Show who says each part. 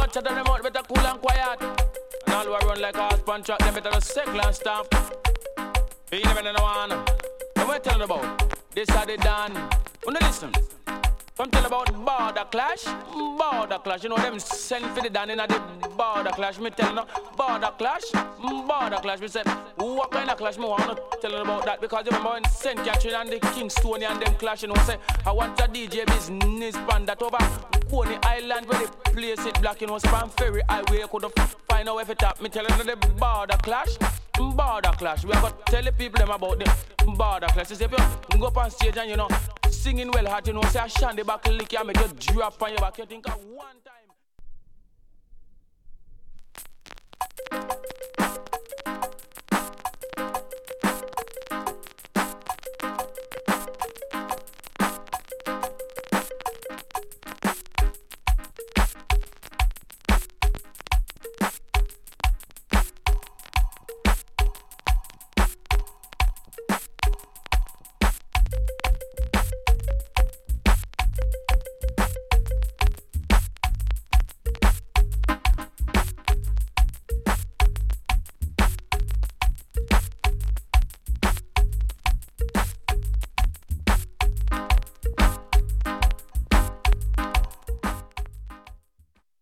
Speaker 1: chat them out, better cool and quiet. And all who run like a horse pan track, them better just circle and stop. You never know one. And what tell them about? This are the done. Wanna listen? Come tell about border clash. Border clash. You know them send for the done in the border clash. Me tell no border clash. Border clash. Me say, what kind of clash? Me want to tell them about that. Because you remember when St. Catherine and the Kingstonian and them clash, you know, say, I want a DJ business band that over Coney Island where they place it black, you know, Span Ferry Highway. Could find out if it tap. Me tell them the border clash. Border clash. We have got to tell the people them about the border clash. If you go up on stage and, you know, singing well hard, you know, say I shandy back lick you, I make you drop on your back. You think of one time.